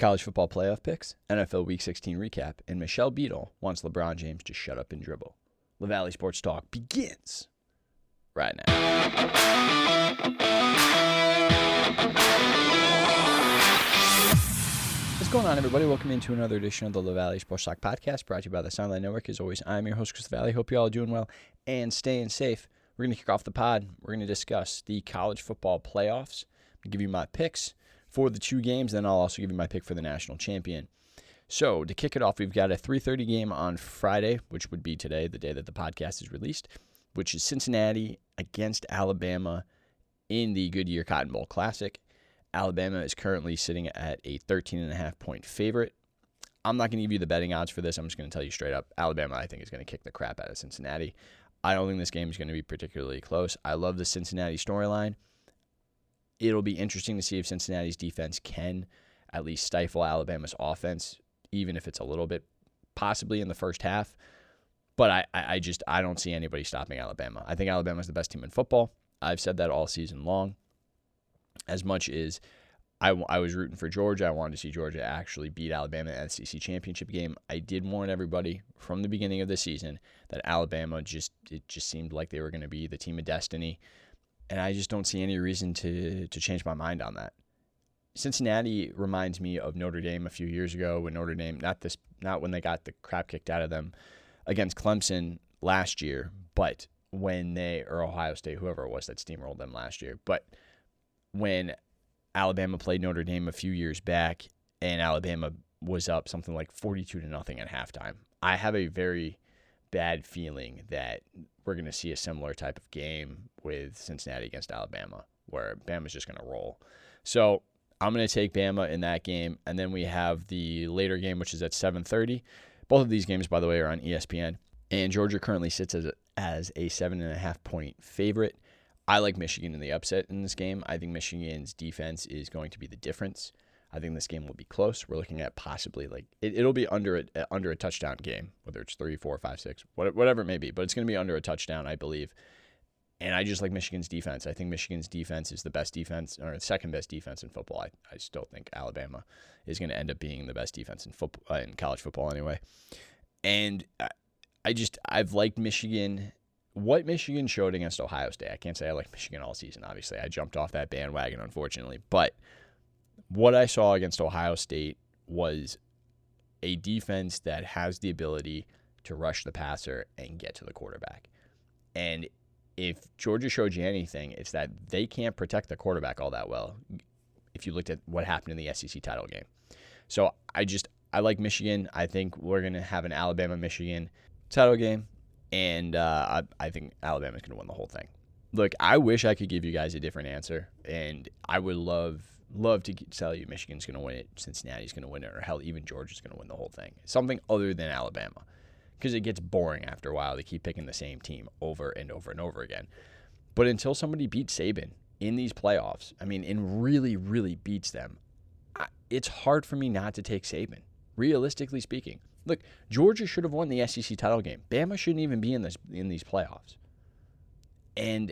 college football playoff picks, NFL Week 16 recap, and Michelle Beadle wants LeBron James to shut up and dribble. LaValley Sports Talk begins right now. What's going on, everybody? Welcome into another edition of the LaValley Sports Talk podcast, brought to you by the Soundline Network. As always, I'm your host, Chris Valley. Hope you all are doing well and staying safe. We're going to kick off the pod. We're going to discuss the college football playoffs. I'm going to give you my picks for the two games, then I'll also give you my pick for the national champion. So to kick it off, we've got a 3:30 game on Friday, which would be today, the day that the podcast is released, which is Cincinnati against Alabama in the Goodyear Cotton Bowl Classic. Alabama is currently sitting at a 13.5-point favorite. I'm not going to give you the betting odds for this. I'm just going to tell you straight up, Alabama, I think, is going to kick the crap out of Cincinnati. I don't think this game is going to be particularly close. I love the Cincinnati storyline. It'll be interesting to see if Cincinnati's defense can at least stifle Alabama's offense, even if it's a little bit, possibly in the first half. But I don't see anybody stopping Alabama. I think Alabama's the best team in football. I've said that all season long. As much as I was rooting for Georgia, I wanted to see Georgia actually beat Alabama in the SEC championship game. I did warn everybody from the beginning of the season that Alabama it just seemed like they were going to be the team of destiny. And I just don't see any reason to change my mind on that. Cincinnati reminds me of Notre Dame a few years ago when Notre Dame, not when they got the crap kicked out of them against Clemson last year, but when or Ohio State, whoever it was that steamrolled them last year. But when Alabama played Notre Dame a few years back and Alabama was up something like 42-0 at halftime, I have a very bad feeling that we're going to see a similar type of game with Cincinnati against Alabama, where Bama's just going to roll. So I'm going to take Bama in that game, and then we have the later game, which is at 7:30. Both of these games, by the way, are on ESPN, and Georgia currently sits as a 7.5-point favorite. I like Michigan in the upset in this game. I think Michigan's defense is going to be the difference. I think this game will be close. We're looking at possibly it'll be under a touchdown game, whether it's 3, 4, 5, 6, whatever it may be. But it's going to be under a touchdown, I believe. And I just like Michigan's defense. I think Michigan's defense is the best defense, or the second best defense in football. I still think Alabama is going to end up being the best defense in football, in college football anyway. And I've liked Michigan. What Michigan showed against Ohio State, I can't say I like Michigan all season, obviously. I jumped off that bandwagon, unfortunately. But what I saw against Ohio State was a defense that has the ability to rush the passer and get to the quarterback. And if Georgia showed you anything, it's that they can't protect the quarterback all that well if you looked at what happened in the SEC title game. So I like Michigan. I think we're going to have an Alabama-Michigan title game. And I think Alabama's going to win the whole thing. Look, I wish I could give you guys a different answer, and I would love to tell you Michigan's going to win it, Cincinnati's going to win it, or hell, even Georgia's going to win the whole thing. Something other than Alabama, because it gets boring after a while. They keep picking the same team over and over and over again. But until somebody beats Saban in these playoffs, and really, really beats them, it's hard for me not to take Saban, realistically speaking. Look, Georgia should have won the SEC title game. Bama shouldn't even be in these playoffs. And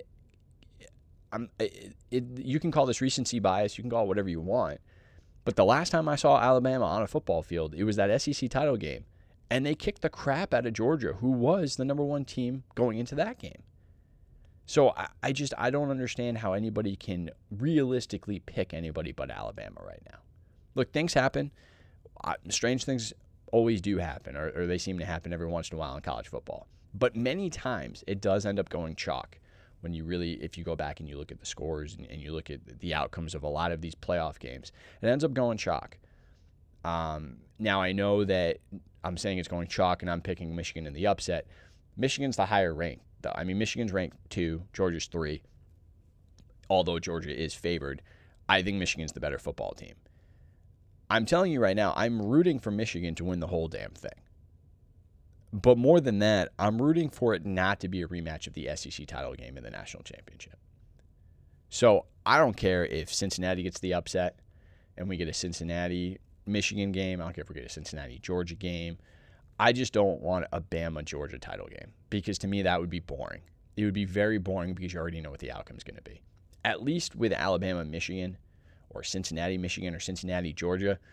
you can call this recency bias. You can call it whatever you want. But the last time I saw Alabama on a football field, it was that SEC title game. And they kicked the crap out of Georgia, who was the number one team going into that game. So I don't understand how anybody can realistically pick anybody but Alabama right now. Look, things happen. Strange things always do happen, or they seem to happen every once in a while in college football. But many times it does end up going chalk when if you go back and you look at the scores and you look at the outcomes of a lot of these playoff games, it ends up going chalk. Now I know that I'm saying it's going chalk and I'm picking Michigan in the upset. Michigan's the higher rank. Michigan's ranked 2, Georgia's 3. Although Georgia is favored, I think Michigan's the better football team. I'm telling you right now, I'm rooting for Michigan to win the whole damn thing. But more than that, I'm rooting for it not to be a rematch of the SEC title game in the national championship. So I don't care if Cincinnati gets the upset and we get a Cincinnati-Michigan game. I don't care if we get a Cincinnati-Georgia game. I just don't want a Bama-Georgia title game because to me that would be boring. It would be very boring because you already know what the outcome is going to be. At least with Alabama-Michigan or Cincinnati-Michigan or Cincinnati-Georgia,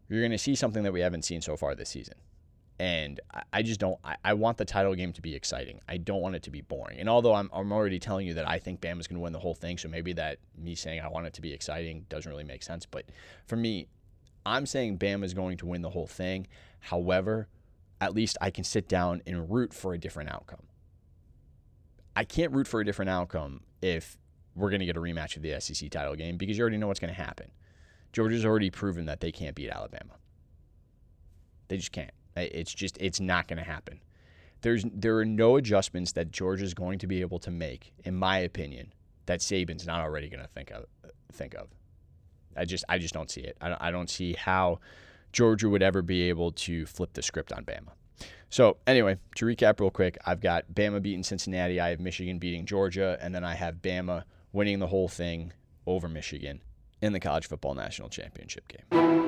you're going to see something that we haven't seen so far this season. And I just don't – I want the title game to be exciting. I don't want it to be boring. And although I'm already telling you that I think Bama's going to win the whole thing, so maybe that me saying I want it to be exciting doesn't really make sense. But for me, I'm saying Bama's going to win the whole thing. However, at least I can sit down and root for a different outcome. I can't root for a different outcome if we're going to get a rematch of the SEC title game because you already know what's going to happen. Georgia's already proven that they can't beat Alabama. They just can't. It's not going to happen. There are no adjustments that Georgia's going to be able to make, in my opinion, that Saban's not already going to think of. I just don't see it. I don't see how Georgia would ever be able to flip the script on Bama. So anyway, to recap real quick, I've got Bama beating Cincinnati, I have Michigan beating Georgia, and then I have Bama winning the whole thing over Michigan in the College Football National Championship game.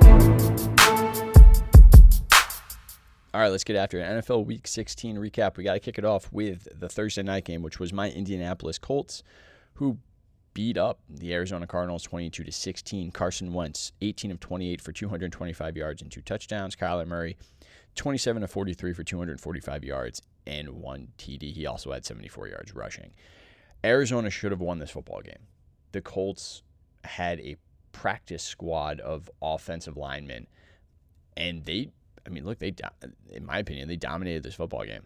All right, let's get after it. NFL Week 16 recap. We got to kick it off with the Thursday night game, which was my Indianapolis Colts, who beat up the Arizona Cardinals 22-16. Carson Wentz, 18 of 28 for 225 yards and 2 touchdowns. Kyler Murray, 27 of 43 for 245 yards and 1 TD. He also had 74 yards rushing. Arizona should have won this football game. The Colts had a practice squad of offensive linemen, and they in my opinion, they dominated this football game.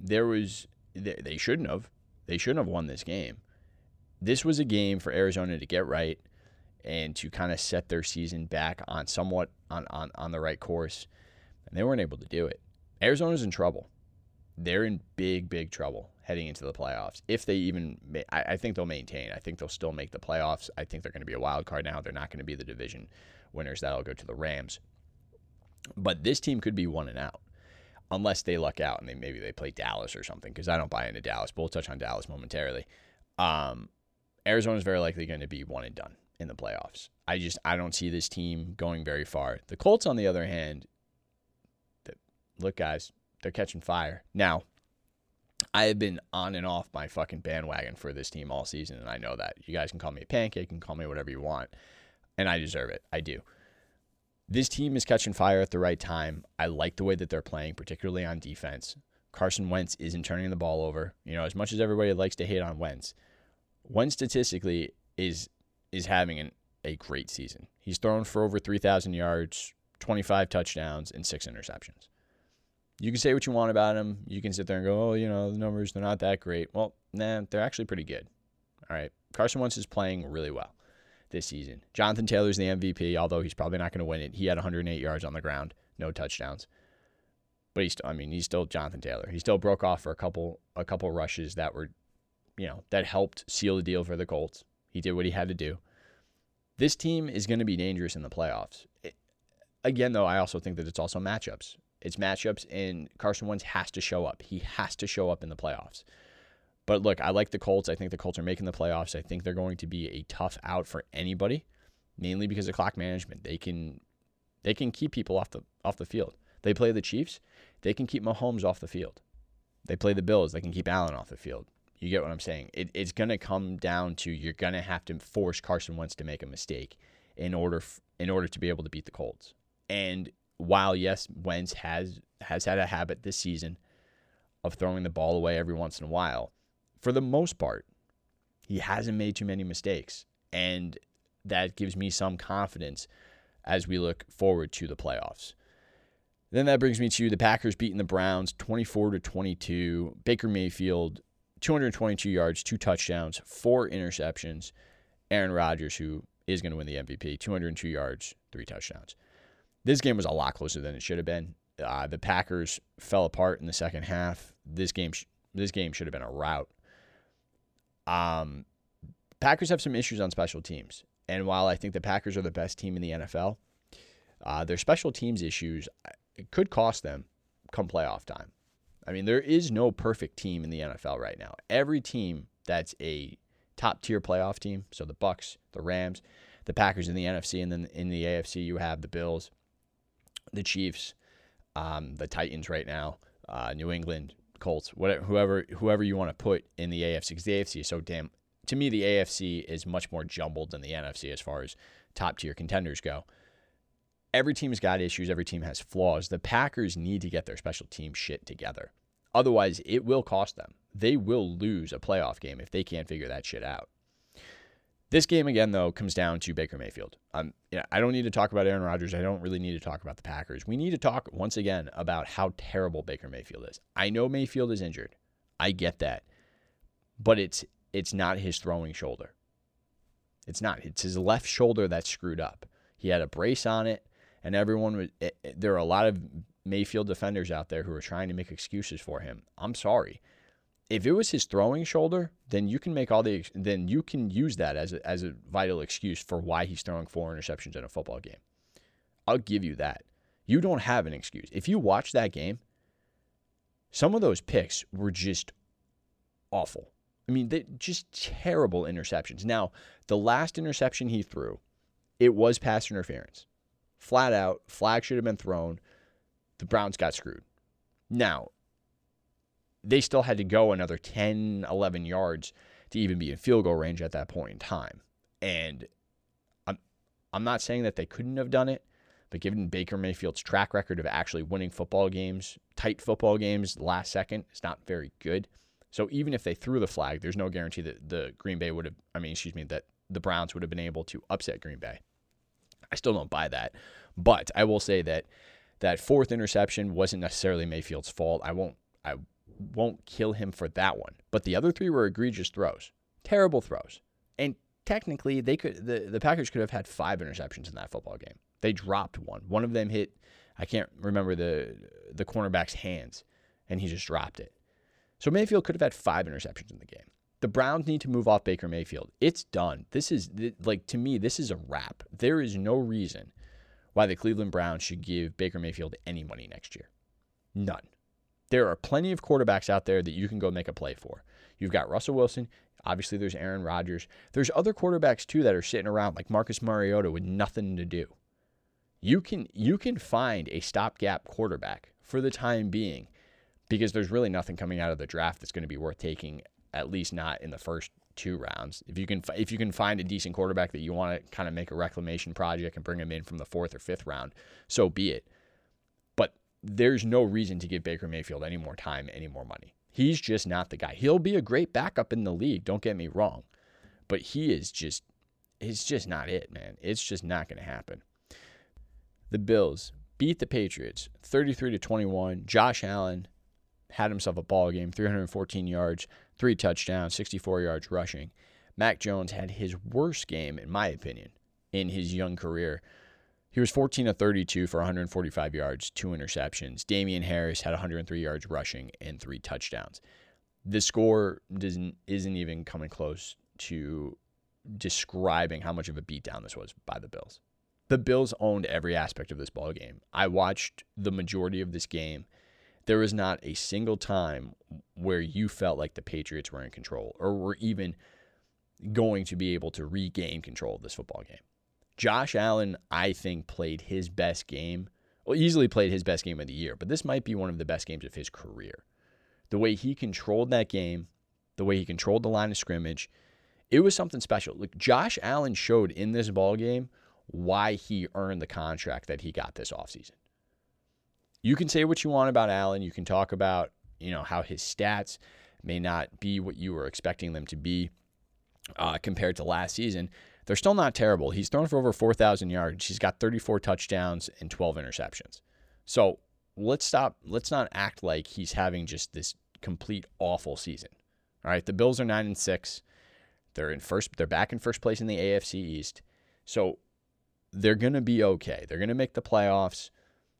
They shouldn't have. They shouldn't have won this game. This was a game for Arizona to get right and to kind of set their season back on somewhat on the right course, and they weren't able to do it. Arizona's in trouble. They're in big, big trouble heading into the playoffs. If they even, I think they'll maintain. I think they'll still make the playoffs. I think they're going to be a wild card now. They're not going to be the division winners. That'll go to the Rams. But this team could be 1-0 unless they luck out and maybe they play Dallas or something, because I don't buy into Dallas, but we'll touch on Dallas momentarily. Arizona's very likely going to be one and done in the playoffs. I don't see this team going very far. The Colts, on the other hand, look, guys, they're catching fire. Now, I have been on and off my fucking bandwagon for this team all season, and I know that. You guys can call me a pancake, you can call me whatever you want, and I deserve it. I do. This team is catching fire at the right time. I like the way that they're playing, particularly on defense. Carson Wentz isn't turning the ball over. You know, as much as everybody likes to hate on Wentz statistically is having a great season. He's thrown for over 3,000 yards, 25 touchdowns, and 6 interceptions. You can say what you want about him. You can sit there and go, the numbers, they're not that great. Well, they're actually pretty good. All right. Carson Wentz is playing really well this season. Jonathan Taylor's the MVP, although he's probably not going to win it. He had 108 yards on the ground, no touchdowns. But he's still Jonathan Taylor. He still broke off for a couple rushes that were, that helped seal the deal for the Colts. He did what he had to do. This team is going to be dangerous in the playoffs. Again, though, I also think that it's also matchups. It's matchups, and Carson Wentz has to show up. He has to show up in the playoffs. But look, I like the Colts. I think the Colts are making the playoffs. I think they're going to be a tough out for anybody, mainly because of clock management. They can keep people off the field. They play the Chiefs. They can keep Mahomes off the field. They play the Bills. They can keep Allen off the field. You get what I'm saying? It's going to come down to you're going to have to force Carson Wentz to make a mistake in order to be able to beat the Colts. And while, yes, Wentz has had a habit this season of throwing the ball away every once in a while, for the most part, he hasn't made too many mistakes. And that gives me some confidence as we look forward to the playoffs. Then that brings me to the Packers beating the Browns 24-22. Baker Mayfield, 222 yards, 2 touchdowns, 4 interceptions. Aaron Rodgers, who is going to win the MVP, 202 yards, 3 touchdowns. This game was a lot closer than it should have been. The Packers fell apart in the second half. This game should have been a rout. Packers have some issues on special teams. And while I think the Packers are the best team in the NFL, their special teams issues could cost them come playoff time. I mean, there is no perfect team in the NFL right now. Every team that's a top-tier playoff team, so the Bucs, the Rams, the Packers in the NFC, and then in the AFC you have the Bills, the Chiefs, the Titans right now, New England, Colts, whatever, whoever you want to put in the AFC, because the AFC is so damn. To me, the AFC is much more jumbled than the NFC as far as top tier contenders go. Every team's got issues. Every team has flaws. The Packers need to get their special team shit together. Otherwise, it will cost them. They will lose a playoff game if they can't figure that shit out. This game, again, though, comes down to Baker Mayfield. I don't need to talk about Aaron Rodgers. I don't really need to talk about the Packers. We need to talk, once again, about how terrible Baker Mayfield is. I know Mayfield is injured. I get that. But it's not his throwing shoulder. It's not. It's his left shoulder that's screwed up. He had a brace on it, and there are a lot of Mayfield defenders out there who are trying to make excuses for him. I'm sorry. If it was his throwing shoulder, then you can use that as a vital excuse for why he's throwing 4 interceptions in a football game. I'll give you that. You don't have an excuse. If you watch that game, some of those picks were just awful. I mean, just terrible interceptions. Now, the last interception he threw, it was pass interference. Flat out, flag should have been thrown. The Browns got screwed. Now, they still had to go another 10, 11 yards to even be in field goal range at that point in time. And I'm not saying that they couldn't have done it, but given Baker Mayfield's track record of actually winning football games, tight football games, last second, it's not very good. So even if they threw the flag, there's no guarantee that that the Browns would have been able to upset Green Bay. I still don't buy that. But I will say that 4th interception wasn't necessarily Mayfield's fault. I won't kill him for that one. But the other 3 were egregious throws. Terrible throws. And technically, the Packers could have had 5 interceptions in that football game. They dropped one. One of them hit, I can't remember the cornerback's hands, and he just dropped it. So Mayfield could have had 5 interceptions in the game. The Browns need to move off Baker Mayfield. It's done. To me, this is a wrap. There is no reason why the Cleveland Browns should give Baker Mayfield any money next year. None. There are plenty of quarterbacks out there that you can go make a play for. You've got Russell Wilson. Obviously, there's Aaron Rodgers. There's other quarterbacks, too, that are sitting around like Marcus Mariota with nothing to do. You can find a stopgap quarterback for the time being because there's really nothing coming out of the draft that's going to be worth taking, at least not in the first 2 rounds. If you can find a decent quarterback that you want to kind of make a reclamation project and bring him in from the 4th or 5th round, so be it. But there's no reason to give Baker Mayfield any more time, any more money. He's just not the guy. He'll be a great backup in the league, don't get me wrong. But it's just not it, man. It's just not going to happen. The Bills beat the Patriots 33-21. Josh Allen had himself a ball game, 314 yards, 3 touchdowns, 64 yards rushing. Mac Jones had his worst game, in my opinion, in his young career. He was 14 of 32 for 145 yards, 2 interceptions. Damian Harris had 103 yards rushing and 3 touchdowns. The score isn't even coming close to describing how much of a beatdown this was by the Bills. The Bills owned every aspect of this ball game. I watched the majority of this game. There was not a single time where you felt like the Patriots were in control or were even going to be able to regain control of this football game. Josh Allen, I think, played his best game. Well, easily played his best game of the year, but this might be one of the best games of his career. The way he controlled that game, the way he controlled the line of scrimmage, it was something special. Look, Josh Allen showed in this ball game why he earned the contract that he got this offseason. You can say what you want about Allen. You can talk about, how his stats may not be what you were expecting them to be compared to last season. They're still not terrible. He's thrown for over 4,000 yards. He's got 34 touchdowns and 12 interceptions. So let's not act like he's having just this complete awful season. All right, the Bills are 9-6. They're back in first place in the AFC East. So they're going to be okay. They're going to make the playoffs.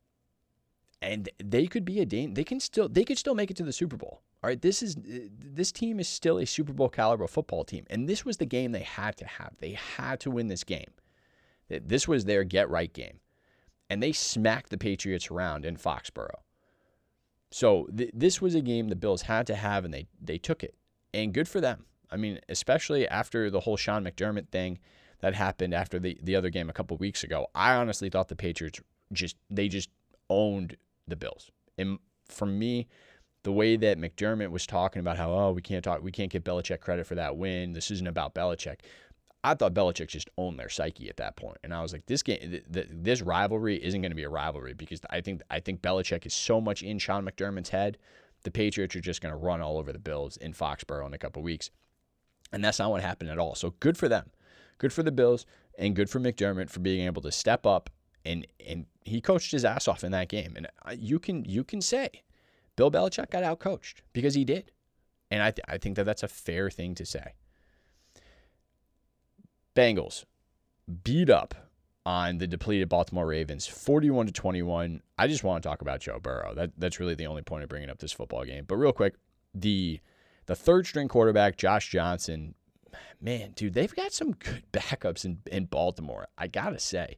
And they could be they could still make it to the Super Bowl. All right, this team is still a Super Bowl caliber football team, and this was the game they had to have. They had to win this game. This was their get-right game, and they smacked the Patriots around in Foxborough. So this was a game the Bills had to have, and they took it, and good for them. I mean, especially after the whole Sean McDermott thing that happened after the other game a couple weeks ago. I honestly thought the Patriots just owned the Bills, and for me, the way that McDermott was talking about how, we can't give Belichick credit for that win. This isn't about Belichick. I thought Belichick just owned their psyche at that point. And I was like, this game, this rivalry isn't going to be a rivalry because I think Belichick is so much in Sean McDermott's head. The Patriots are just going to run all over the Bills in Foxborough in a couple weeks. And that's not what happened at all. So good for them. Good for the Bills and good for McDermott for being able to step up, and he coached his ass off in that game. And you can say Bill Belichick got outcoached because he did. And I think that's a fair thing to say. Bengals beat up on the depleted Baltimore Ravens 41-21. I just want to talk about Joe Burrow. That's really the only point of bringing up this football game. But real quick, the third string quarterback, Josh Johnson, man, dude, they've got some good backups in Baltimore. I got to say,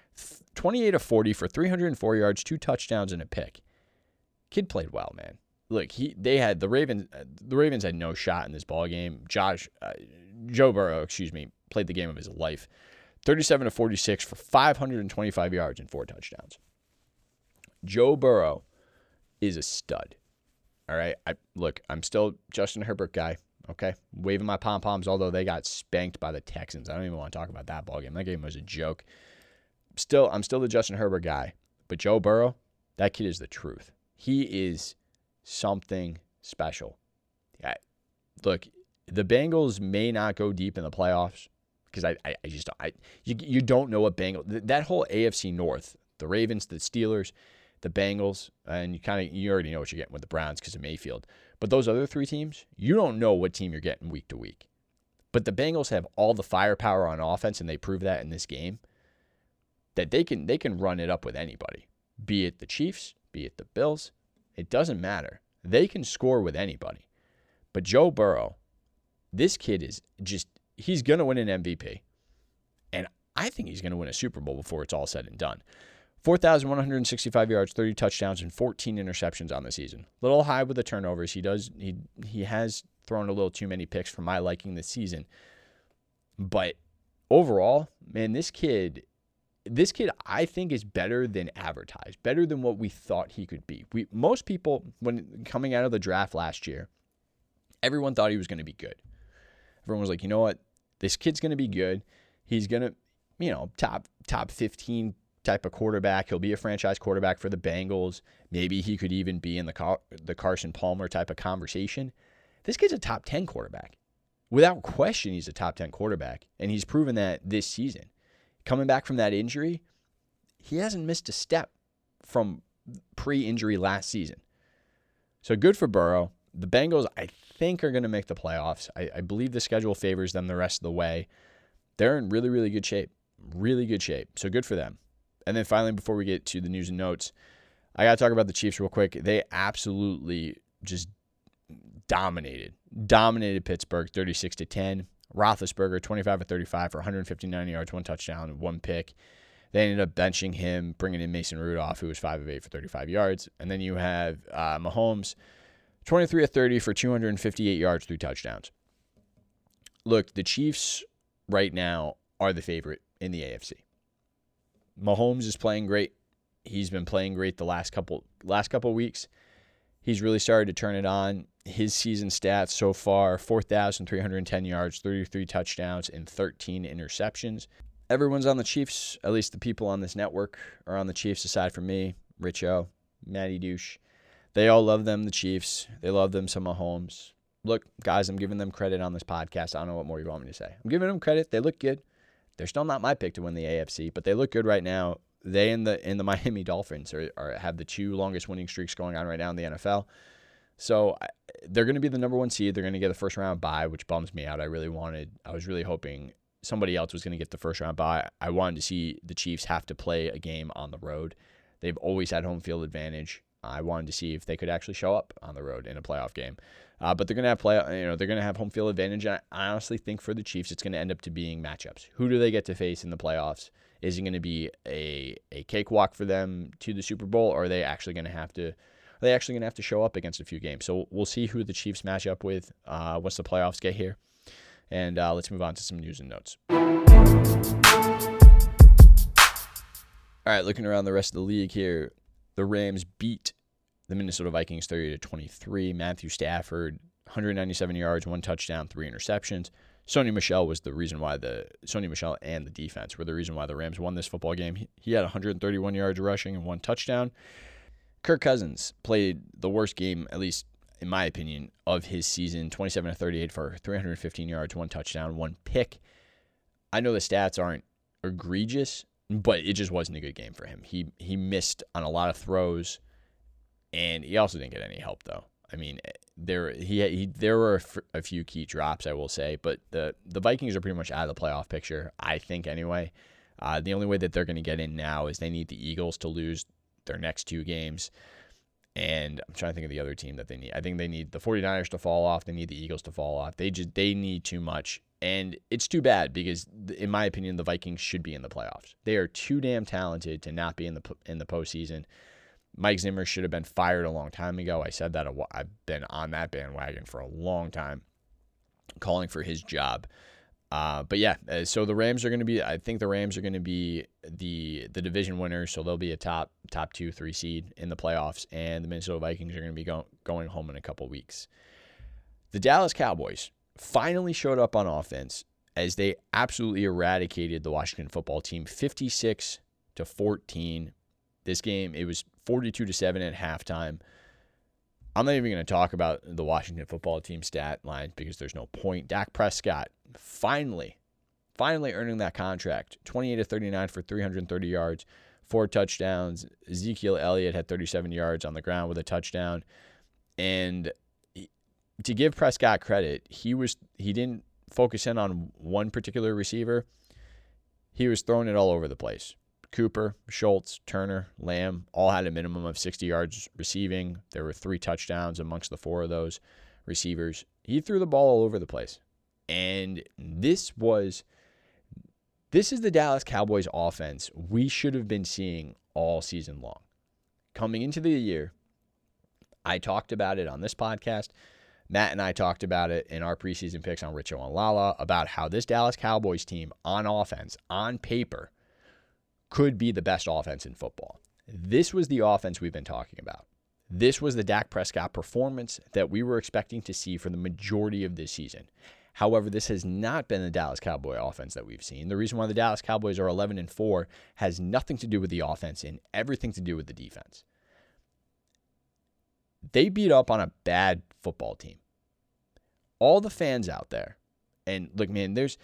28-40 for 304 yards, 2 touchdowns, and a pick. Kid played well, man. Look, the Ravens had no shot in this ball game. Joe Burrow, played the game of his life. 37-46 for 525 yards and 4 touchdowns. Joe Burrow is a stud. All right. I'm still Justin Herbert guy. Okay. Waving my pom-poms, although they got spanked by the Texans. I don't even want to talk about that ball game. That game was a joke. I'm still the Justin Herbert guy. But Joe Burrow, that kid is the truth. He is something special. Yeah. Look, the Bengals may not go deep in the playoffs because you don't know what that whole AFC North, the Ravens, the Steelers, the Bengals, and you already know what you're getting with the Browns because of Mayfield. But those other 3 teams, you don't know what team you're getting week to week. But the Bengals have all the firepower on offense, and they prove that in this game, that they can run it up with anybody, be it the Chiefs, be it the Bills. It doesn't matter. They can score with anybody. But Joe Burrow, this kid is he's going to win an MVP. And I think he's going to win a Super Bowl before it's all said and done. 4,165 yards, 30 touchdowns, and 14 interceptions on the season. A little high with the turnovers. He has thrown a little too many picks for my liking this season. But overall, man, this kid I think is better than advertised, better than what we thought he could be. Most people, when coming out of the draft last year, everyone thought he was going to be good. Everyone was like, you know what? This kid's going to be good. He's going to, top 15 type of quarterback. He'll be a franchise quarterback for the Bengals. Maybe he could even be in the Carson Palmer type of conversation. This kid's a top 10 quarterback. Without question, he's a top 10 quarterback, and he's proven that this season. Coming back from that injury, he hasn't missed a step from pre-injury last season. So good for Burrow. The Bengals, I think, are going to make the playoffs. I believe the schedule favors them the rest of the way. They're in really, really good shape. Really good shape. So good for them. And then finally, before we get to the news and notes, I got to talk about the Chiefs real quick. They absolutely just dominated Pittsburgh 36-10. Roethlisberger 25-35 for 159 yards, 1 touchdown, and 1 pick. They ended up benching him, bringing in Mason Rudolph, who was 5 of 8 for 35 yards. And then you have Mahomes 23-30 for 258 yards, 3 touchdowns. Look, the Chiefs right now are the favorite in the AFC. Mahomes is playing great. He's been playing great the last couple weeks. He's really started to turn it on. His season stats so far, 4,310 yards, 33 touchdowns, and 13 interceptions. Everyone's on the Chiefs, at least the people on this network are on the Chiefs aside from me, Rich O, Matty Douche. They all love them, the Chiefs. They love them some Mahomes. Look, guys, I'm giving them credit on this podcast. I don't know what more you want me to say. I'm giving them credit. They look good. They're still not my pick to win the AFC, but they look good right now. They and the Miami Dolphins have the 2 longest winning streaks going on right now in the NFL. So they're going to be the number 1 seed. They're going to get a first-round bye, which bums me out. I was really hoping somebody else was going to get the first-round bye. I wanted to see the Chiefs have to play a game on the road. They've always had home field advantage. I wanted to see if they could actually show up on the road in a playoff game. But they're going to have they're going to have home field advantage. And I honestly think for the Chiefs, it's going to end up to being matchups. Who do they get to face in the playoffs? Is it going to be a cakewalk for them to the Super Bowl, or are they actually going to have to show up against a few games? So we'll see who the Chiefs match up with once the playoffs get here. And let's move on to some news and notes. All right, looking around the rest of the league here, the Rams beat the Minnesota Vikings 30-23. Matthew Stafford, 197 yards, 1 touchdown, 3 interceptions. Sony Michel and the defense were the reason why the Rams won this football game. He had 131 yards rushing and 1 touchdown. Kirk Cousins played the worst game, at least in my opinion, of his season. 27 of 38 for 315 yards, 1 touchdown, 1 pick. I know the stats aren't egregious, but it just wasn't a good game for him. He missed on a lot of throws, and he also didn't get any help though. I mean, there were a few key drops, I will say, but the Vikings are pretty much out of the playoff picture, I think anyway. The only way that they're going to get in now is they need the Eagles to lose their next 2 games. And I'm trying to think of the other team that they need. I think they need the 49ers to fall off. They need the Eagles to fall off. They need too much. And it's too bad because, in my opinion, the Vikings should be in the playoffs. They are too damn talented to not be in the postseason. Mike Zimmer should have been fired a long time ago. I said that. I've been on that bandwagon for a long time, calling for his job. But yeah, so the Rams are going to be, I think the Rams are going to be the division winners. So they'll be a top 2, 3 seed in the playoffs. And the Minnesota Vikings are going to be going home in a couple weeks. The Dallas Cowboys finally showed up on offense as they absolutely eradicated the Washington football team, 56-14. This game, it was 42-7 at halftime. I'm not even going to talk about the Washington football team stat lines because there's no point. Dak Prescott finally earning that contract. 28-39 for 330 yards, 4 touchdowns. Ezekiel Elliott had 37 yards on the ground with a touchdown. And to give Prescott credit, he didn't focus in on one particular receiver. He was throwing it all over the place. Cooper, Schultz, Turner, Lamb all had a minimum of 60 yards receiving. There were 3 touchdowns amongst the 4 of those receivers. He threw the ball all over the place. And this is the Dallas Cowboys offense we should have been seeing all season long. Coming into the year, I talked about it on this podcast. Matt and I talked about it in our preseason picks on Richo and Lala about how this Dallas Cowboys team on offense, on paper, could be the best offense in football. This was the offense we've been talking about. This was the Dak Prescott performance that we were expecting to see for the majority of this season. However, this has not been the Dallas Cowboy offense that we've seen. The reason why the Dallas Cowboys are 11-4 has nothing to do with the offense and everything to do with the defense. They beat up on a bad football team. All the fans out there, and look, man, there's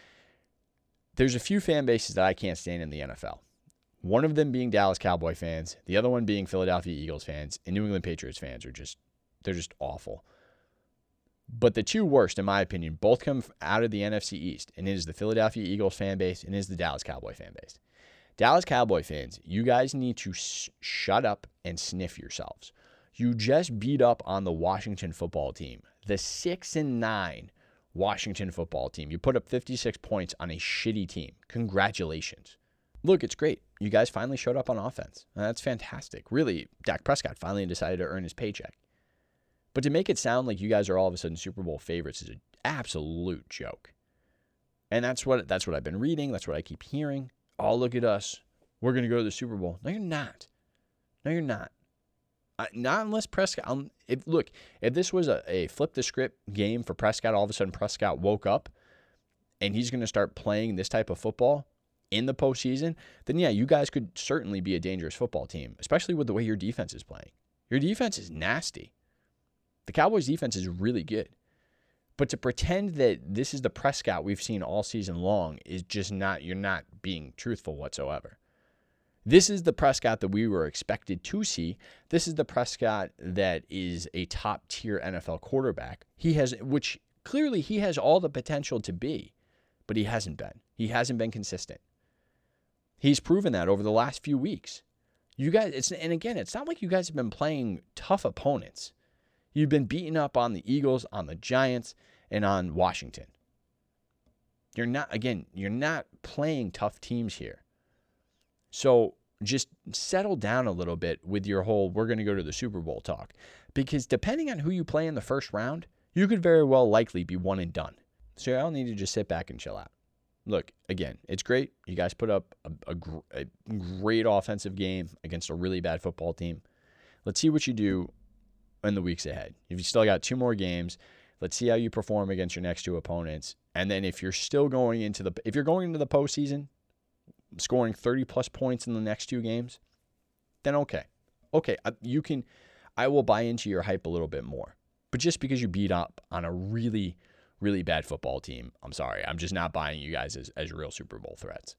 a few fan bases that I can't stand in the NFL. One of them being Dallas Cowboy fans, the other one being Philadelphia Eagles fans, and New England Patriots fans they're just awful. But the 2 worst, in my opinion, both come out of the NFC East, and it is the Philadelphia Eagles fan base and it is the Dallas Cowboy fan base. Dallas Cowboy fans, you guys need to shut up and sniff yourselves. You just beat up on the Washington football team, the 6-9 Washington football team. You put up 56 points on a shitty team. Congratulations. Look, it's great. You guys finally showed up on offense. That's fantastic. Really, Dak Prescott finally decided to earn his paycheck. But to make it sound like you guys are all of a sudden Super Bowl favorites is an absolute joke. And that's what I've been reading. That's what I keep hearing. Oh, look at us. We're going to go to the Super Bowl. No, you're not. No, you're not. Not unless Prescott. If this was a flip the script game for Prescott, all of a sudden Prescott woke up and he's going to start playing this type of football in the postseason, then yeah, you guys could certainly be a dangerous football team, especially with the way your defense is playing. Your defense is nasty. The Cowboys' defense is really good. But to pretend that this is the Prescott we've seen all season long is just not, you're not being truthful whatsoever. This is the Prescott that we were expected to see. This is the Prescott that is a top-tier NFL quarterback. Which clearly he has all the potential to be, but he hasn't been. He hasn't been consistent. He's proven that over the last few weeks. You guys, and again, it's not like you guys have been playing tough opponents. You've been beating up on the Eagles, on the Giants, and on Washington. You're not playing tough teams here. So just settle down a little bit with your whole we're going to go to the Super Bowl talk. Because depending on who you play in the first round, you could very well likely be one and done. So y'all need to just sit back and chill out. Look, again, it's great. You guys put up a great offensive game against a really bad football team. Let's see what you do in the weeks ahead. If you still got 2 more games, let's see how you perform against your next 2 opponents. And then if you're going into the postseason, scoring 30-plus points in the next 2 games, then okay. Okay, I will buy into your hype a little bit more. But just because you beat up on a really, really bad football team, I'm sorry. I'm just not buying you guys as real Super Bowl threats.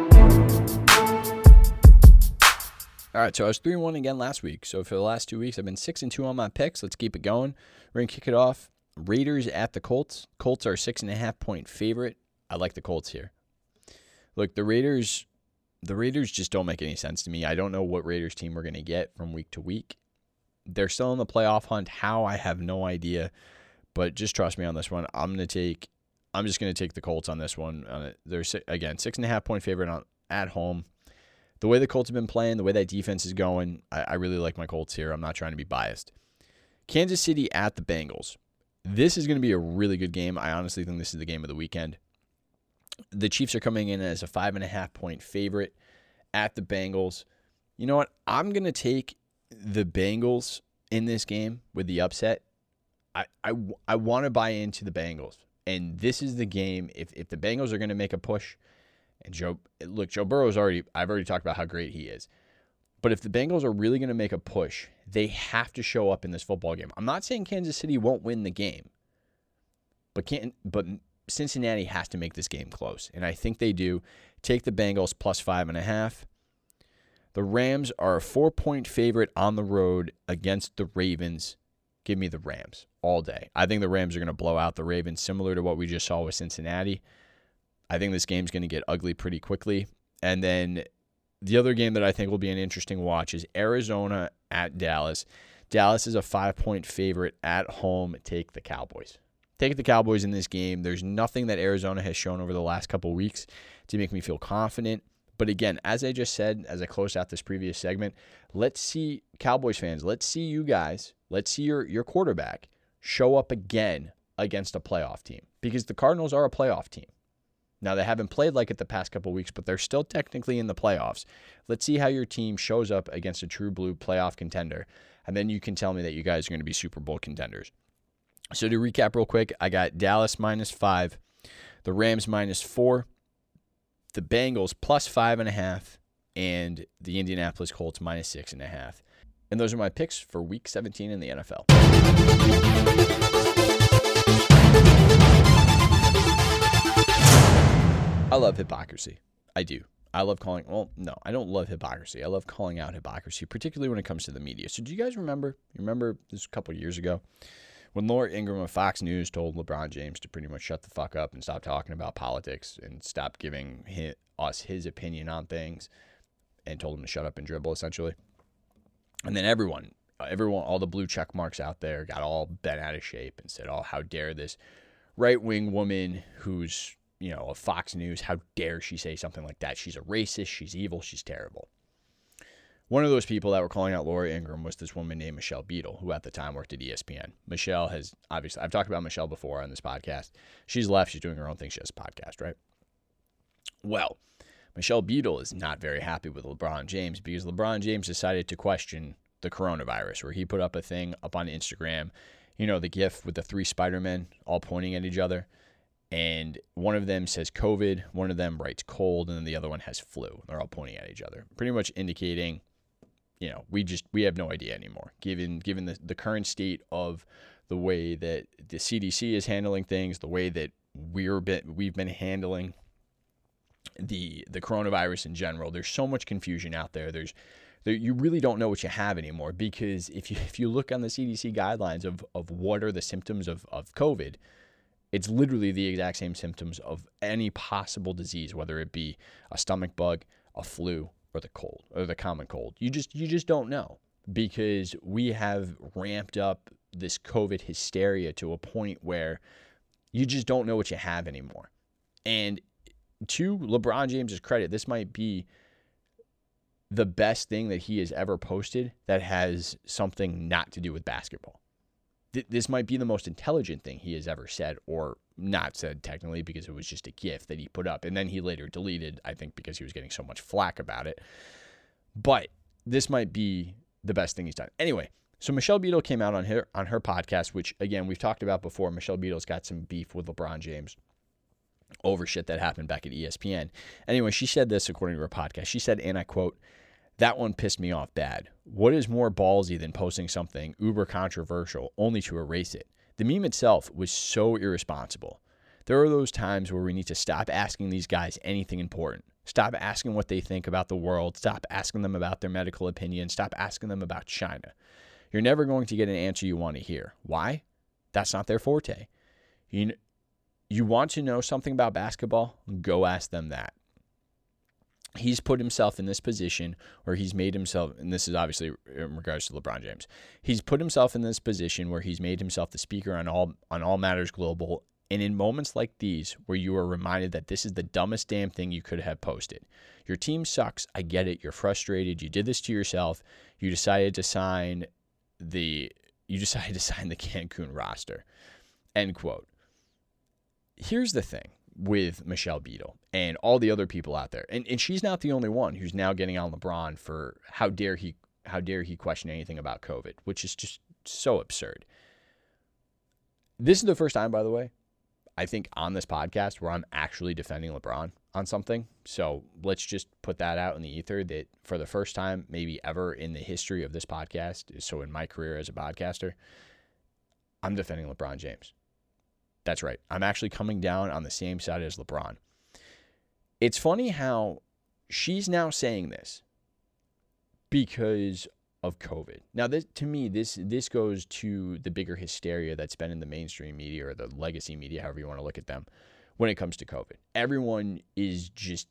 All right, so I was 3-1 again last week. So for the last 2 weeks, I've been 6-2 on my picks. Let's keep it going. We're going to kick it off. Raiders at the Colts. Colts are a 6.5-point favorite. I like the Colts here. Look, the Raiders just don't make any sense to me. I don't know what Raiders team we're going to get from week to week. They're still in the playoff hunt. How? I have no idea. But just trust me on this one. I'm just going to take the Colts on this one. They're, again, 6.5-point favorite at home. The way the Colts have been playing, the way that defense is going, I really like my Colts here. I'm not trying to be biased. Kansas City at the Bengals. This is going to be a really good game. I honestly think this is the game of the weekend. The Chiefs are coming in as a 5.5-point favorite at the Bengals. You know what? I'm going to take the Bengals in this game with the upset. I want to buy into the Bengals. And this is the game. If the Bengals are going to make a push, and Joe Burrow's I've already talked about how great he is. But if the Bengals are really going to make a push, they have to show up in this football game. I'm not saying Kansas City won't win the game, but Cincinnati has to make this game close, and I think they do. Take the Bengals plus 5.5. The Rams are a 4-point favorite on the road against the Ravens. Give me the Rams all day. I think the Rams are going to blow out the Ravens, similar to what we just saw with Cincinnati. I think this game's going to get ugly pretty quickly. And then the other game that I think will be an interesting watch is Arizona at Dallas. Dallas is a 5-point favorite at home. Take the Cowboys. Take the Cowboys in this game. There's nothing that Arizona has shown over the last couple of weeks to make me feel confident. But again, as I just said, as I closed out this previous segment, let's see, Cowboys fans, let's see you guys, let's see your quarterback show up again against a playoff team. Because the Cardinals are a playoff team. Now, they haven't played like it the past couple of weeks, but they're still technically in the playoffs. Let's see how your team shows up against a true blue playoff contender, and then you can tell me that you guys are going to be Super Bowl contenders. So to recap real quick, I got Dallas -5, the Rams -4, the Bengals plus 5.5, and the Indianapolis Colts -6.5. And those are my picks for Week 17 in the NFL. I love hypocrisy. I do. I love calling, well, no, I don't love hypocrisy. I love calling out hypocrisy, particularly when it comes to the media. So do you guys remember this a couple of years ago when Laura Ingraham of Fox News told LeBron James to pretty much shut the fuck up and stop talking about politics and stop giving us his opinion on things and told him to shut up and dribble, essentially? And then everyone, all the blue check marks out there got all bent out of shape and said, oh, how dare this right-wing woman who's, of Fox News, how dare she say something like that? She's a racist, she's evil, she's terrible. One of those people that were calling out Laura Ingraham was this woman named Michelle Beadle, who at the time worked at ESPN. Michelle has, obviously, I've talked about Michelle before on this podcast. She's left, she's doing her own thing, she has a podcast, right? Well, Michelle Beadle is not very happy with LeBron James because LeBron James decided to question the coronavirus, where he put up a thing up on Instagram, the gif with the 3 Spider-Men all pointing at each other. And one of them says COVID, one of them writes cold, and then the other one has flu. They're all pointing at each other, pretty much indicating, we have no idea anymore, given the current state of the way that the CDC is handling things, the way that we've been handling the coronavirus in general. There's so much confusion out there. You really don't know what you have anymore, because if you look on the CDC guidelines of what are the symptoms of COVID, it's literally the exact same symptoms of any possible disease, whether it be a stomach bug, a flu, or the cold, or the common cold. You just don't know, because we have ramped up this COVID hysteria to a point where you just don't know what you have anymore. And to LeBron James's credit, this might be the best thing that he has ever posted that has something not to do with basketball. This might be the most intelligent thing he has ever said, or not said technically, because it was just a GIF that he put up. And then he later deleted, I think, because he was getting so much flack about it. But this might be the best thing he's done. Anyway, so Michelle Beadle came out on her podcast, which, again, we've talked about before. Michelle Beadle's got some beef with LeBron James. over shit that happened back at ESPN. Anyway, she said this according to her podcast. She said, and I quote, "That one pissed me off bad. What is more ballsy than posting something uber controversial only to erase it? The meme itself was so irresponsible. There are those times where we need to stop asking these guys anything important. Stop asking what they think about the world. Stop asking them about their medical opinion. Stop asking them about China. You're never going to get an answer you want to hear. Why? That's not their forte. You want to know something about basketball? Go ask them that." He's put himself in this position where he's made himself, and this is obviously in regards to LeBron James, he's put himself in this position where he's made himself the speaker on all matters global. And in moments like these, where you are reminded that this is the dumbest damn thing you could have posted. Your team sucks. I get it. You're frustrated. You did this to yourself. You decided to sign the Cancun roster. End quote. Here's the thing with Michelle Beadle and all the other people out there. And she's not the only one who's now getting on LeBron for how dare he question anything about COVID, which is just so absurd. This is the first time, by the way, I think on this podcast where I'm actually defending LeBron on something. So let's just put that out in the ether that for the first time, maybe ever in the history of this podcast, so in my career as a podcaster, I'm defending LeBron James. That's right. I'm actually coming down on the same side as LeBron. It's funny how she's now saying this because of COVID. Now, to me, this goes to the bigger hysteria that's been in the mainstream media or the legacy media, however you want to look at them, when it comes to COVID. Everyone is just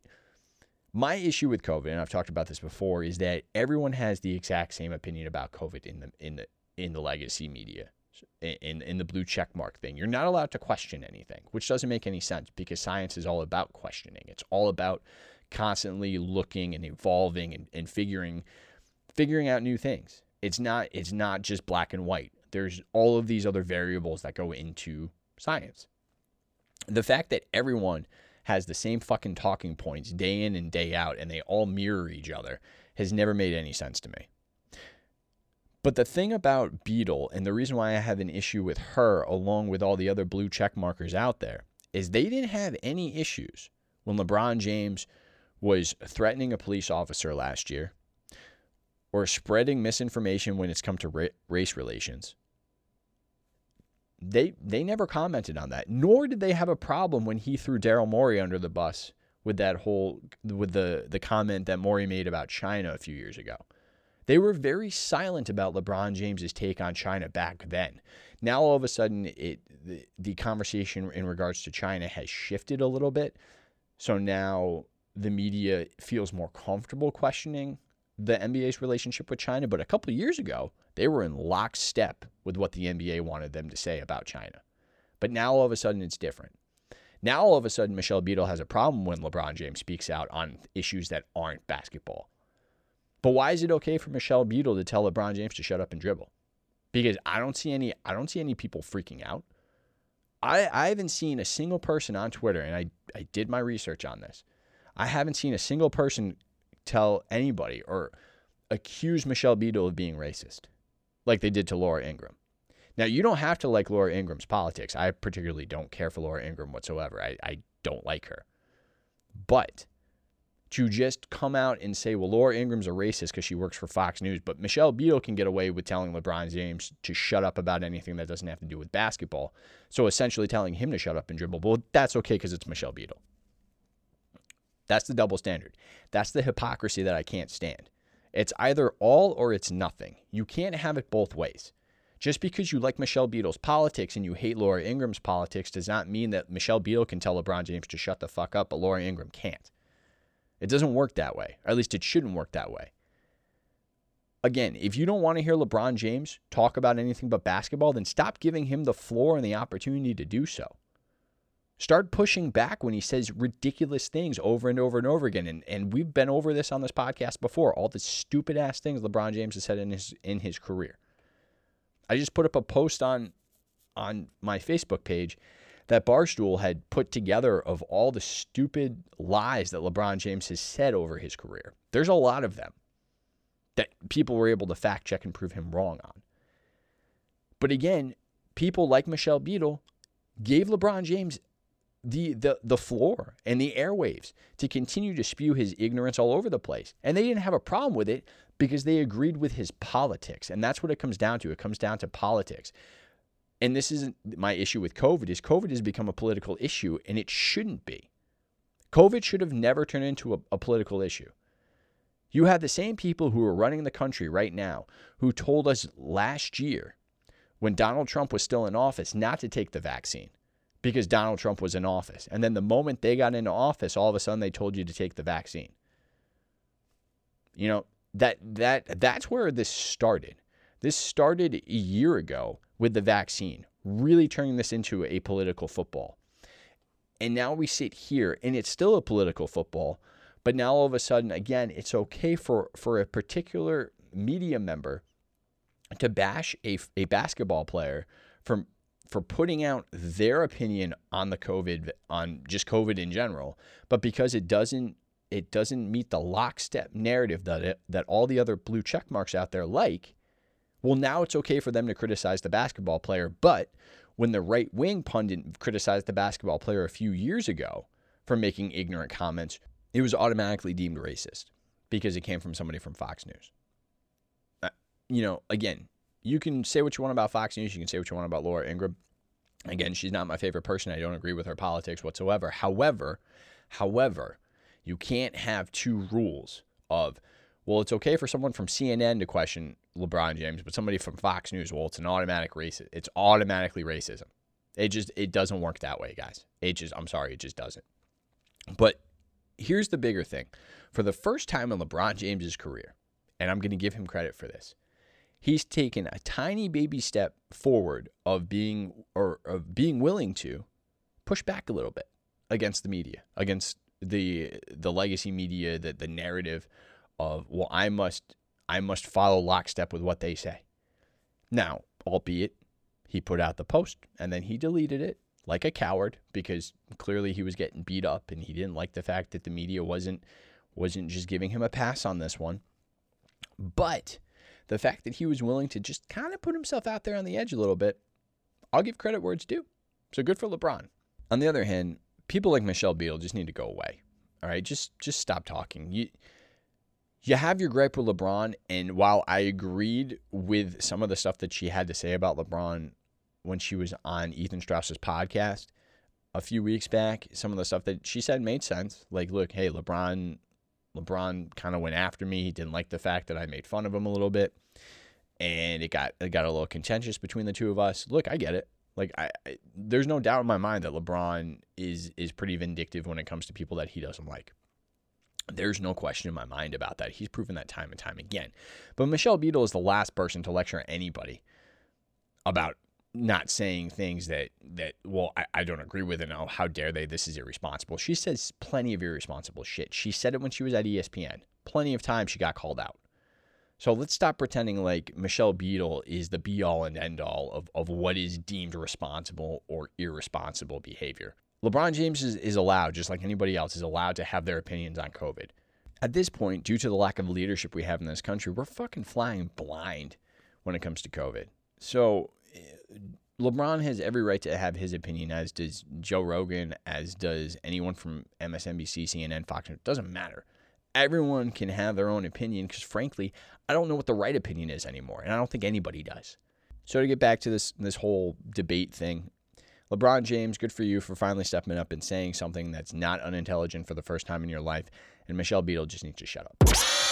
my issue with COVID, and I've talked about this before, is that everyone has the exact same opinion about COVID in the legacy media. In the blue check mark thing. You're not allowed to question anything, which doesn't make any sense because science is all about questioning. It's all about constantly looking and evolving and figuring out new things. It's not just black and white. There's all of these other variables that go into science. The fact that everyone has the same fucking talking points day in and day out and they all mirror each other has never made any sense to me. But the thing about Beadle, and the reason why I have an issue with her along with all the other blue check markers out there, is they didn't have any issues when LeBron James was threatening a police officer last year or spreading misinformation when it's come to race relations. They never commented on that, nor did they have a problem when he threw Daryl Morey under the bus with the comment that Morey made about China a few years ago. They were very silent about LeBron James's take on China back then. Now, all of a sudden, the conversation in regards to China has shifted a little bit. So now the media feels more comfortable questioning the NBA's relationship with China. But a couple of years ago, they were in lockstep with what the NBA wanted them to say about China. But now, all of a sudden, it's different. Now, all of a sudden, Michelle Beadle has a problem when LeBron James speaks out on issues that aren't basketball. But why is it okay for Michelle Beadle to tell LeBron James to shut up and dribble? Because I don't see any people freaking out. I haven't seen a single person on Twitter, and I did my research on this. I haven't seen a single person tell anybody or accuse Michelle Beadle of being racist like they did to Laura Ingraham. Now, you don't have to like Laura Ingram's politics. I particularly don't care for Laura Ingraham whatsoever. I don't like her. But to just come out and say, well, Laura Ingram's a racist because she works for Fox News, but Michelle Beadle can get away with telling LeBron James to shut up about anything that doesn't have to do with basketball. So essentially telling him to shut up and dribble. Well, that's okay because it's Michelle Beadle. That's the double standard. That's the hypocrisy that I can't stand. It's either all or it's nothing. You can't have it both ways. Just because you like Michelle Beadle's politics and you hate Laura Ingram's politics does not mean that Michelle Beadle can tell LeBron James to shut the fuck up, but Laura Ingraham can't. It doesn't work that way, or at least it shouldn't work that way. Again, if you don't want to hear LeBron James talk about anything but basketball, then stop giving him the floor and the opportunity to do so. Start pushing back when he says ridiculous things over and over and over again. And we've been over this on this podcast before, all the stupid-ass things LeBron James has said in his career. I just put up a post on my Facebook page that Barstool had put together of all the stupid lies that LeBron James has said over his career. There's a lot of them that people were able to fact check and prove him wrong on. But again, people like Michelle Beadle gave LeBron James the floor and the airwaves to continue to spew his ignorance all over the place. And they didn't have a problem with it because they agreed with his politics. And that's what it comes down to. It comes down to politics. And this isn't my issue with COVID, is COVID has become a political issue, and it shouldn't be. COVID should have never turned into a political issue. You have the same people who are running the country right now who told us last year when Donald Trump was still in office not to take the vaccine because Donald Trump was in office. And then the moment they got into office, all of a sudden they told you to take the vaccine. You know, that's where this started. This started a year ago with the vaccine, really turning this into a political football. And now we sit here, and it's still a political football, but now all of a sudden, again, it's okay for a particular media member to bash a basketball player for putting out their opinion on the COVID, on just COVID in general, but because it doesn't meet the lockstep narrative that all the other blue check marks out there like, well, now it's okay for them to criticize the basketball player. But when the right-wing pundit criticized the basketball player a few years ago for making ignorant comments, it was automatically deemed racist because it came from somebody from Fox News. You know, again, you can say what you want about Fox News. You can say what you want about Laura Ingraham. Again, she's not my favorite person. I don't agree with her politics whatsoever. However, you can't have two rules of, well, it's okay for someone from CNN to question LeBron James, but somebody from Fox News, well, it's it's automatically racism. It doesn't work that way, guys. I'm sorry, it just doesn't. But here's the bigger thing. For the first time in LeBron James's career, and I'm going to give him credit for this, he's taken a tiny baby step forward of being willing to push back a little bit against the media, against the legacy media, the narrative of, well, I must follow lockstep with what they say. Now, albeit he put out the post and then he deleted it like a coward because clearly he was getting beat up and he didn't like the fact that the media wasn't just giving him a pass on this one. But the fact that he was willing to just kind of put himself out there on the edge a little bit, I'll give credit where it's due. So good for LeBron. On the other hand, people like Michelle Beadle just need to go away. All right, just stop talking. You have your gripe with LeBron, and while I agreed with some of the stuff that she had to say about LeBron when she was on Ethan Strauss's podcast a few weeks back, some of the stuff that she said made sense. Like, look, hey, LeBron kind of went after me. He didn't like the fact that I made fun of him a little bit, and it got a little contentious between the two of us. Look, I get it. Like, there's no doubt in my mind that LeBron is pretty vindictive when it comes to people that he doesn't like. There's no question in my mind about that. He's proven that time and time again. But Michelle Beadle is the last person to lecture anybody about not saying things that well, I don't agree with, and oh, how dare they? This is irresponsible. She says plenty of irresponsible shit. She said it when she was at ESPN. Plenty of times she got called out. So let's stop pretending like Michelle Beadle is the be-all and end-all of what is deemed responsible or irresponsible behavior. LeBron James is allowed, just like anybody else, is allowed to have their opinions on COVID. At this point, due to the lack of leadership we have in this country, we're fucking flying blind when it comes to COVID. So LeBron has every right to have his opinion, as does Joe Rogan, as does anyone from MSNBC, CNN, Fox News. It doesn't matter. Everyone can have their own opinion because, frankly, I don't know what the right opinion is anymore, and I don't think anybody does. So to get back to this whole debate thing, LeBron James, good for you for finally stepping up and saying something that's not unintelligent for the first time in your life. And Michelle Beadle just needs to shut up.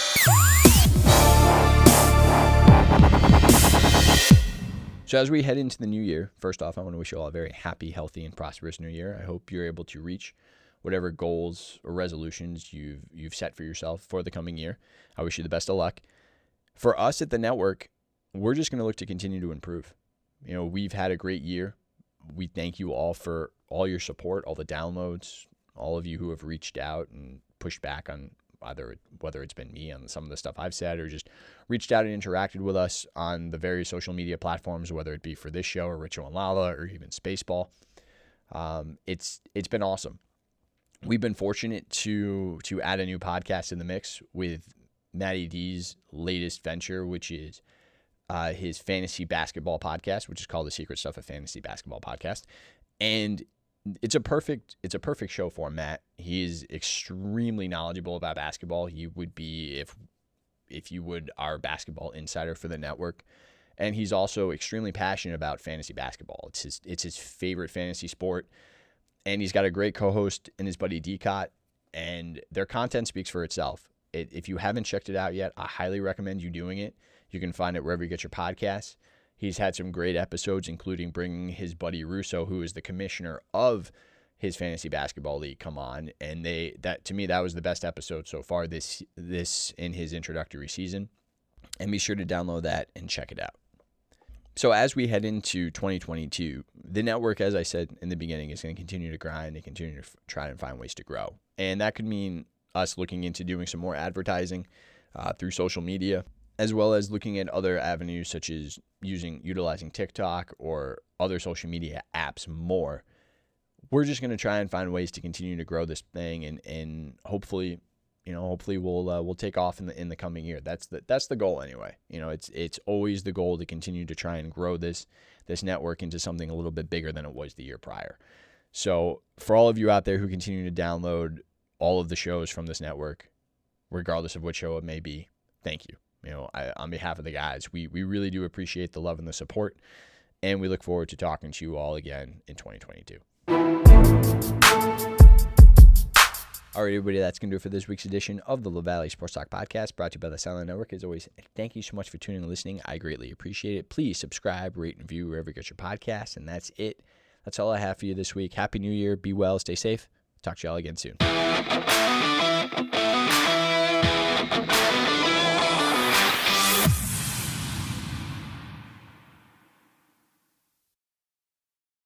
So as we head into the new year, first off, I want to wish you all a very happy, healthy, and prosperous new year. I hope you're able to reach whatever goals or resolutions you've set for yourself for the coming year. I wish you the best of luck. For us at the network, we're just going to look to continue to improve. You know, we've had a great year. We thank you all for all your support, all the downloads, all of you who have reached out and pushed back on whether it's been me on some of the stuff I've said or just reached out and interacted with us on the various social media platforms, whether it be for this show or Richo and Lala or even Spaceball. It's been awesome. We've been fortunate to add a new podcast in the mix with Matty D's latest venture, which is his fantasy basketball podcast, which is called The Secret Stuff of Fantasy Basketball Podcast. And it's a perfect show for Matt. He is extremely knowledgeable about basketball. He would be, if you would, our basketball insider for the network. And he's also extremely passionate about fantasy basketball. It's his favorite fantasy sport. And he's got a great co-host in his buddy D-Cot, and their content speaks for itself. If you haven't checked it out yet, I highly recommend you doing it. You can find it wherever you get your podcasts. He's had some great episodes, including bringing his buddy Russo, who is the commissioner of his fantasy basketball league, come on. And to me, that was the best episode so far this in his introductory season. And be sure to download that and check it out. So as we head into 2022, the network, as I said in the beginning, is going to continue to grind and continue to try and find ways to grow. And that could mean us looking into doing some more advertising through social media, as well as looking at other avenues such as utilizing TikTok or other social media apps more. We're just going to try and find ways to continue to grow this thing, and hopefully we'll take off in the coming year. That's the goal anyway. It's always the goal to continue to try and grow this network into something a little bit bigger than it was the year prior. So for all of you out there who continue to download all of the shows from this network, regardless of which show it may be, thank you. On behalf of the guys, we really do appreciate the love and the support, and we look forward to talking to you all again in 2022. All right, everybody, that's going to do it for this week's edition of the LaValle Sports Talk Podcast, brought to you by the Silent Network. As always, thank you so much for tuning and listening. I greatly appreciate it. Please subscribe, rate, and review wherever you get your podcasts, and that's it. That's all I have for you this week. Happy New Year. Be well. Stay safe. Talk to y'all again soon.